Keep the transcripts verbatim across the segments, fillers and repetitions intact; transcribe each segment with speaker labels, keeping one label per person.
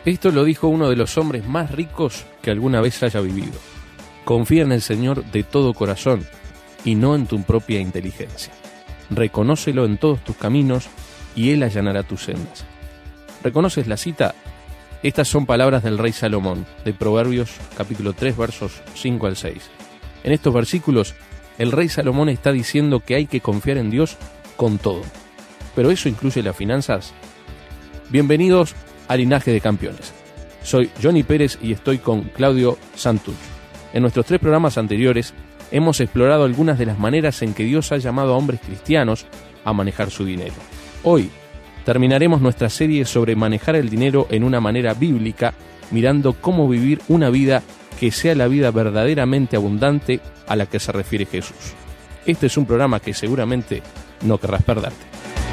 Speaker 1: Esto lo dijo uno de los hombres más ricos que alguna vez haya vivido. Confía en el Señor de todo corazón y no en tu propia inteligencia. Reconócelo en todos tus caminos y Él allanará tus sendas. ¿Reconoces la cita? Estas son palabras del rey Salomón, de Proverbios capítulo tres, versos cinco al seis. En estos versículos, el rey Salomón está diciendo que hay que confiar en Dios con todo. ¿Pero eso incluye las finanzas? Bienvenidos a Linaje de Campeones. Soy Johnny Pérez y estoy con Claudio Santuch. En nuestros tres programas anteriores hemos explorado algunas de las maneras en que Dios ha llamado a hombres cristianos a manejar su dinero. Hoy terminaremos nuestra serie sobre manejar el dinero en una manera bíblica, mirando cómo vivir una vida que sea la vida verdaderamente abundante a la que se refiere Jesús. Este es un programa que seguramente no querrás perderte.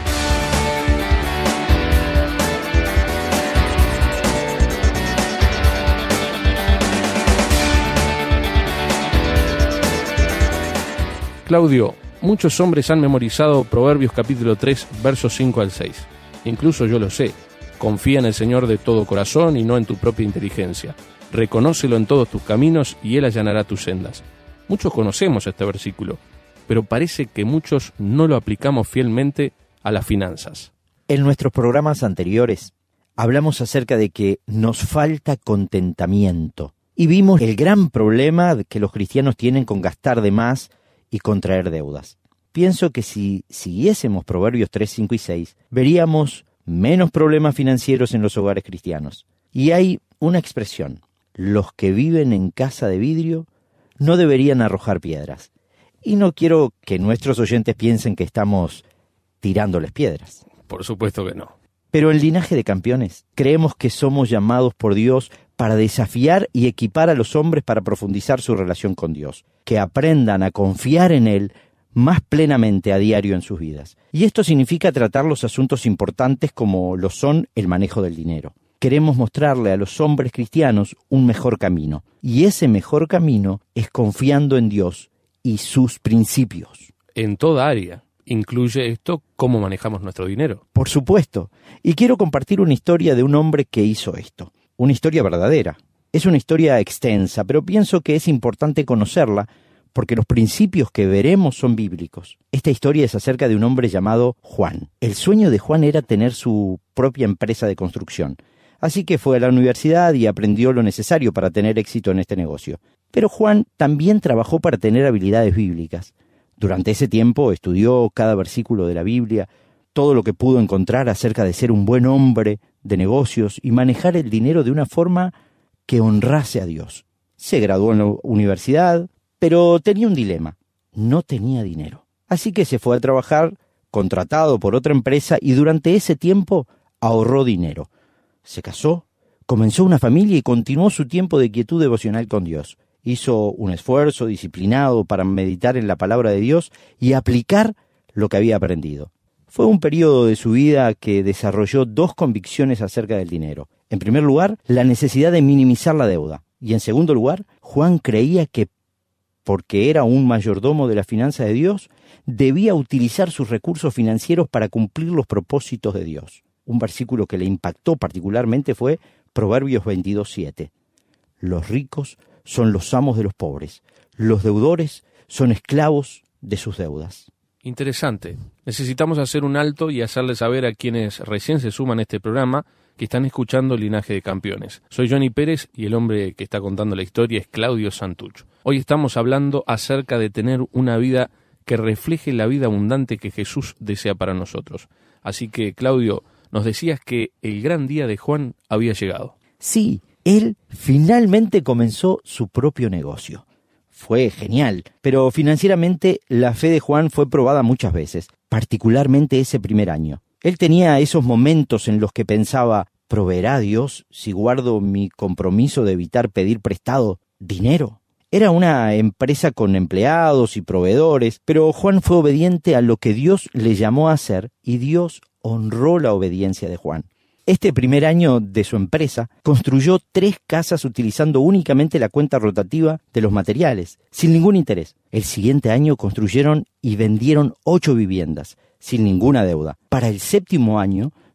Speaker 1: Claudio, muchos hombres han memorizado Proverbios capítulo tres, versos cinco al seis. Incluso yo lo sé. Confía en el Señor de todo corazón y no en tu propia inteligencia. Reconócelo en todos tus caminos y Él allanará tus sendas. Muchos conocemos este versículo, pero parece que muchos no lo aplicamos fielmente a las finanzas.
Speaker 2: En nuestros programas anteriores hablamos acerca de que nos falta contentamiento y vimos el gran problema que los cristianos tienen con gastar de más y contraer deudas. Pienso que si siguiésemos Proverbios tres, cinco y seis, veríamos menos problemas financieros en los hogares cristianos. Y hay una expresión: los que viven en casa de vidrio no deberían arrojar piedras. Y no quiero que nuestros oyentes piensen que estamos tirándoles piedras.
Speaker 1: Por supuesto que no.
Speaker 2: Pero en Linaje de Campeones creemos que somos llamados por Dios para desafiar y equipar a los hombres para profundizar su relación con Dios, que aprendan a confiar en Él más plenamente a diario en sus vidas. Y esto significa tratar los asuntos importantes como lo son el manejo del dinero. Queremos mostrarle a los hombres cristianos un mejor camino, y ese mejor camino es confiando en Dios y sus principios.
Speaker 1: En toda área. ¿Incluye esto cómo manejamos nuestro dinero?
Speaker 2: Por supuesto. Y quiero compartir una historia de un hombre que hizo esto. Una historia verdadera. Es una historia extensa, pero pienso que es importante conocerla porque los principios que veremos son bíblicos. Esta historia es acerca de un hombre llamado Juan. El sueño de Juan era tener su propia empresa de construcción. Así que fue a la universidad y aprendió lo necesario para tener éxito en este negocio. Pero Juan también trabajó para tener habilidades bíblicas. Durante ese tiempo estudió cada versículo de la Biblia, todo lo que pudo encontrar acerca de ser un buen hombre de negocios y manejar el dinero de una forma que honrase a Dios. Se graduó en la universidad, pero tenía un dilema: no tenía dinero. Así que se fue a trabajar, contratado por otra empresa, y durante ese tiempo ahorró dinero. Se casó, comenzó una familia y continuó su tiempo de quietud devocional con Dios. Hizo un esfuerzo disciplinado para meditar en la palabra de Dios y aplicar lo que había aprendido. Fue un periodo de su vida que desarrolló dos convicciones acerca del dinero. En primer lugar, la necesidad de minimizar la deuda. Y en segundo lugar, Juan creía que, porque era un mayordomo de la finanza de Dios, debía utilizar sus recursos financieros para cumplir los propósitos de Dios. Un versículo que le impactó particularmente fue Proverbios veintidós, siete. Los ricos son los amos de los pobres. Los deudores son esclavos de sus deudas.
Speaker 1: Interesante. Necesitamos hacer un alto y hacerle saber a quienes recién se suman a este programa que están escuchando Linaje de Campeones. Soy Johnny Pérez y el hombre que está contando la historia es Claudio Santuch. Hoy estamos hablando acerca de tener una vida que refleje la vida abundante que Jesús desea para nosotros. Así que, Claudio, nos decías que el gran día de Juan había llegado.
Speaker 2: Sí, él finalmente comenzó su propio negocio. Fue genial, pero financieramente la fe de Juan fue probada muchas veces, particularmente ese primer año. Él tenía esos momentos en los que pensaba: ¿proveerá Dios si guardo mi compromiso de evitar pedir prestado dinero? Era una empresa con empleados y proveedores, pero Juan fue obediente a lo que Dios le llamó a hacer y Dios honró la obediencia de Juan. Este primer año de su empresa, construyó tres casas utilizando únicamente la cuenta rotativa de los materiales, sin ningún interés. El siguiente año construyeron y vendieron ocho viviendas, sin ninguna deuda. Para el séptimo año,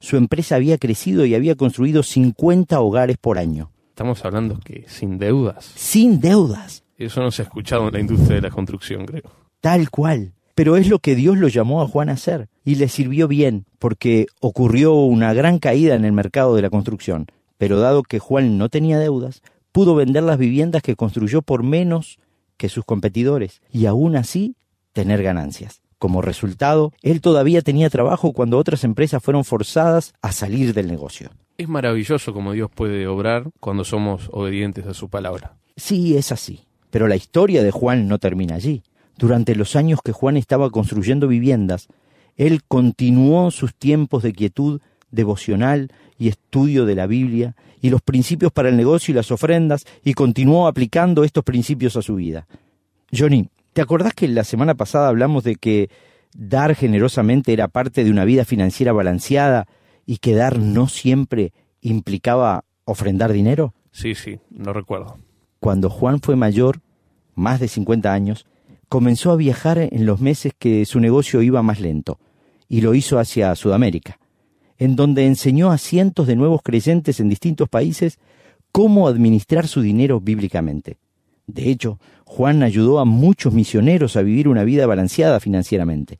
Speaker 2: su empresa había crecido y había construido cincuenta hogares por año.
Speaker 1: Estamos hablando que sin deudas.
Speaker 2: Sin deudas.
Speaker 1: Eso no se ha escuchado en la industria de la construcción, creo.
Speaker 2: Tal cual. Pero es lo que Dios lo llamó a Juan a hacer. Y le sirvió bien, porque ocurrió una gran caída en el mercado de la construcción. Pero dado que Juan no tenía deudas, pudo vender las viviendas que construyó por menos que sus competidores, y aún así tener ganancias. Como resultado, él todavía tenía trabajo cuando otras empresas fueron forzadas a salir del negocio.
Speaker 1: Es maravilloso cómo Dios puede obrar cuando somos obedientes a su palabra.
Speaker 2: Sí, es así. Pero la historia de Juan no termina allí. Durante los años que Juan estaba construyendo viviendas, él continuó sus tiempos de quietud devocional y estudio de la Biblia y los principios para el negocio y las ofrendas, y continuó aplicando estos principios a su vida. Johnny, ¿te acordás que la semana pasada hablamos de que dar generosamente era parte de una vida financiera balanceada y que dar no siempre implicaba ofrendar dinero?
Speaker 1: Sí, sí, lo recuerdo.
Speaker 2: Cuando Juan fue mayor, más de cincuenta años, comenzó a viajar en los meses que su negocio iba más lento, y lo hizo hacia Sudamérica, en donde enseñó a cientos de nuevos creyentes en distintos países cómo administrar su dinero bíblicamente. De hecho, Juan ayudó a muchos misioneros a vivir una vida balanceada financieramente.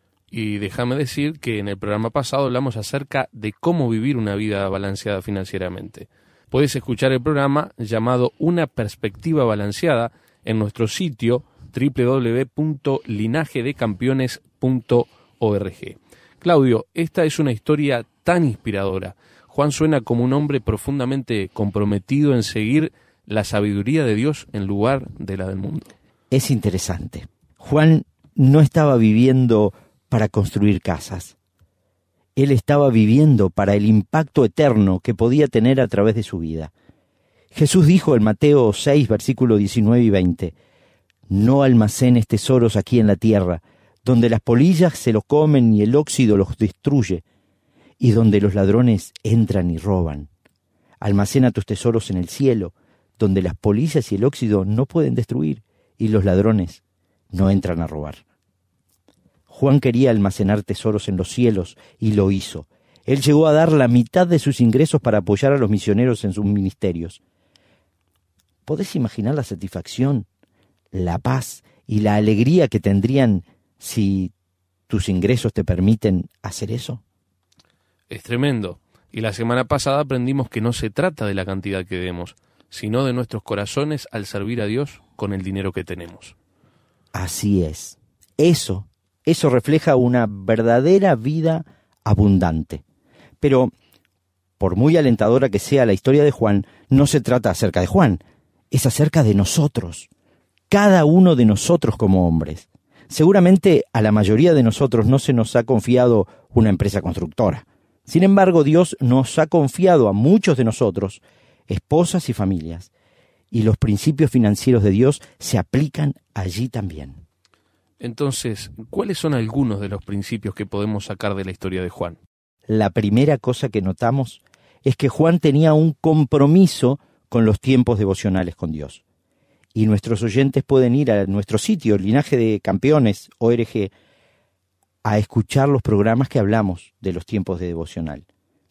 Speaker 1: Y déjame decir que en el programa pasado hablamos acerca de cómo vivir una vida balanceada financieramente. Puedes escuchar el programa llamado Una perspectiva balanceada en nuestro sitio doble u doble u doble u punto linaje de campeones punto org. Claudio, esta es una historia tan inspiradora. Juan suena como un hombre profundamente comprometido en seguir la sabiduría de Dios en lugar de la del mundo.
Speaker 2: Es interesante. Juan no estaba viviendo para construir casas. Él estaba viviendo para el impacto eterno que podía tener a través de su vida. Jesús dijo en Mateo seis, versículos diecinueve y veinte, «No almacenes tesoros aquí en la tierra, donde las polillas se los comen y el óxido los destruye, y donde los ladrones entran y roban. Almacena tus tesoros en el cielo, donde las polillas y el óxido no pueden destruir, y los ladrones no entran a robar». Juan quería almacenar tesoros en los cielos, y lo hizo. Él llegó a dar la mitad de sus ingresos para apoyar a los misioneros en sus ministerios. ¿Podés imaginar la satisfacción, la paz y la alegría que tendrían si tus ingresos te permiten hacer eso?
Speaker 1: Es tremendo. Y la semana pasada aprendimos que no se trata de la cantidad que demos, sino de nuestros corazones al servir a Dios con el dinero que tenemos.
Speaker 2: Así es. Eso, eso refleja una verdadera vida abundante. Pero, por muy alentadora que sea la historia de Juan, no se trata acerca de Juan, es acerca de nosotros. Cada uno de nosotros como hombres. Seguramente a la mayoría de nosotros no se nos ha confiado una empresa constructora. Sin embargo, Dios nos ha confiado a muchos de nosotros esposas y familias, y los principios financieros de Dios se aplican allí también.
Speaker 1: Entonces, ¿cuáles son algunos de los principios que podemos sacar de la historia de Juan?
Speaker 2: La primera cosa que notamos es que Juan tenía un compromiso con los tiempos devocionales con Dios. Y nuestros oyentes pueden ir a nuestro sitio, Linaje de Campeones punto org, a escuchar los programas que hablamos de los tiempos de devocional.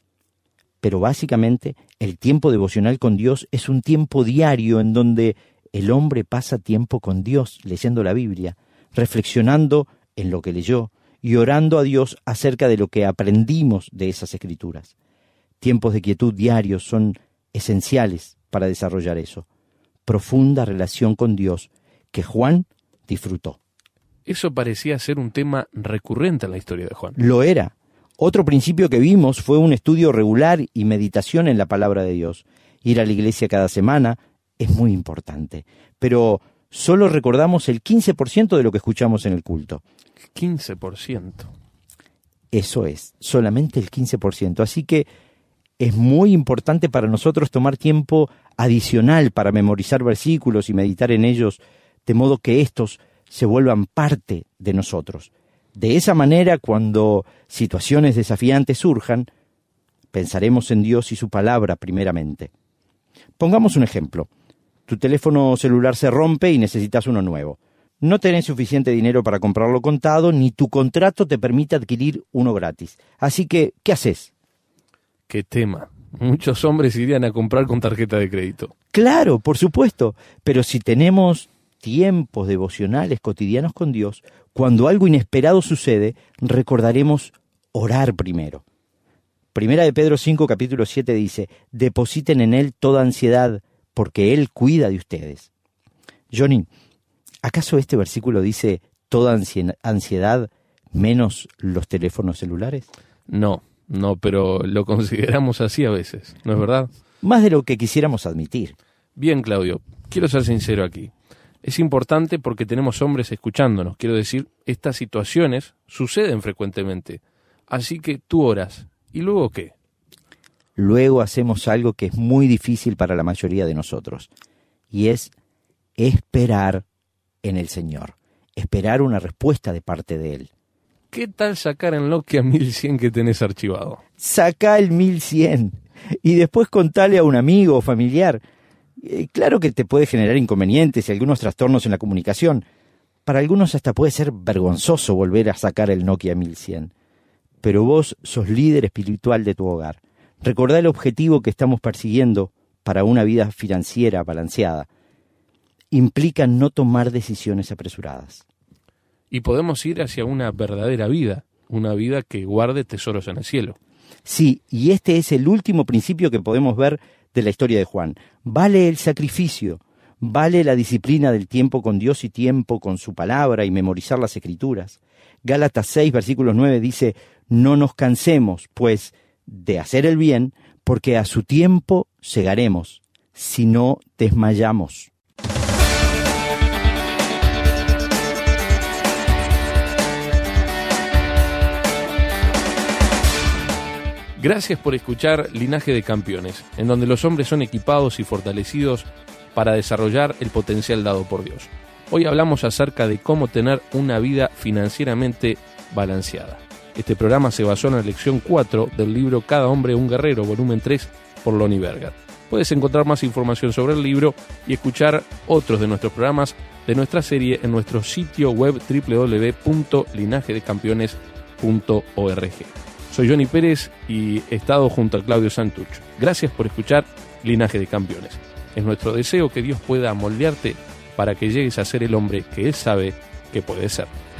Speaker 2: Pero básicamente, el tiempo devocional con Dios es un tiempo diario en donde el hombre pasa tiempo con Dios, leyendo la Biblia, reflexionando en lo que leyó y orando a Dios acerca de lo que aprendimos de esas escrituras. Tiempos de quietud diarios son esenciales para desarrollar eso. Profunda relación con Dios que Juan disfrutó.
Speaker 1: Eso parecía ser un tema recurrente en la historia de Juan.
Speaker 2: Lo era. Otro principio que vimos fue un estudio regular y meditación en la palabra de Dios. Ir a la iglesia cada semana es muy importante, pero solo recordamos el quince por ciento de lo que escuchamos en el culto.
Speaker 1: quince por ciento.
Speaker 2: Eso es, solamente el quince por ciento. Así que es muy importante para nosotros tomar tiempo adicional para memorizar versículos y meditar en ellos, de modo que estos se vuelvan parte de nosotros. De esa manera, cuando situaciones desafiantes surjan, pensaremos en Dios y su palabra primeramente. Pongamos un ejemplo. Tu teléfono celular se rompe y necesitas uno nuevo. No tenés suficiente dinero para comprarlo contado, ni tu contrato te permite adquirir uno gratis. Así que, ¿qué haces?
Speaker 1: Qué tema. Muchos hombres irían a comprar con tarjeta de crédito.
Speaker 2: Claro, por supuesto, pero si tenemos tiempos devocionales cotidianos con Dios, cuando algo inesperado sucede, recordaremos orar primero. Primera de Pedro cinco, capítulo siete dice, depositen en Él toda ansiedad, porque Él cuida de ustedes. Johnny, ¿acaso este versículo dice toda ansiedad menos los teléfonos celulares?
Speaker 1: No, no, pero lo consideramos así a veces, ¿no es verdad?
Speaker 2: Más de lo que quisiéramos admitir.
Speaker 1: Bien, Claudio, quiero ser sincero aquí. Es importante porque tenemos hombres escuchándonos. Quiero decir, estas situaciones suceden frecuentemente. Así que tú oras. ¿Y luego qué?
Speaker 2: Luego hacemos algo que es muy difícil para la mayoría de nosotros. Y es esperar en el Señor. Esperar una respuesta de parte de Él.
Speaker 1: ¿Qué tal sacar el Nokia mil cien que tenés archivado?
Speaker 2: Sacá el mil cien y después contale a un amigo o familiar. Eh, claro que te puede generar inconvenientes y algunos trastornos en la comunicación. Para algunos hasta puede ser vergonzoso volver a sacar el Nokia mil cien. Pero vos sos líder espiritual de tu hogar. Recordá el objetivo que estamos persiguiendo para una vida financiera balanceada. Implica no tomar decisiones apresuradas.
Speaker 1: Y podemos ir hacia una verdadera vida, una vida que guarde tesoros en el cielo.
Speaker 2: Sí, y este es el último principio que podemos ver de la historia de Juan. Vale el sacrificio, vale la disciplina del tiempo con Dios y tiempo con su palabra y memorizar las Escrituras. Gálatas seis, versículos nueve dice, no nos cansemos, pues, de hacer el bien, porque a su tiempo segaremos, si no desmayamos.
Speaker 1: Gracias por escuchar Linaje de Campeones, en donde los hombres son equipados y fortalecidos para desarrollar el potencial dado por Dios. Hoy hablamos acerca de cómo tener una vida financieramente balanceada. Este programa se basó en la lección cuatro del libro Cada hombre un guerrero, volumen tres, por Lonnie Berger. Puedes encontrar más información sobre el libro y escuchar otros de nuestros programas de nuestra serie en nuestro sitio web doble u doble u doble u punto linaje de campeones punto org. Soy Johnny Pérez y he estado junto a Claudio Santucho. Gracias por escuchar Linaje de Campeones. Es nuestro deseo que Dios pueda moldearte para que llegues a ser el hombre que Él sabe que puedes ser.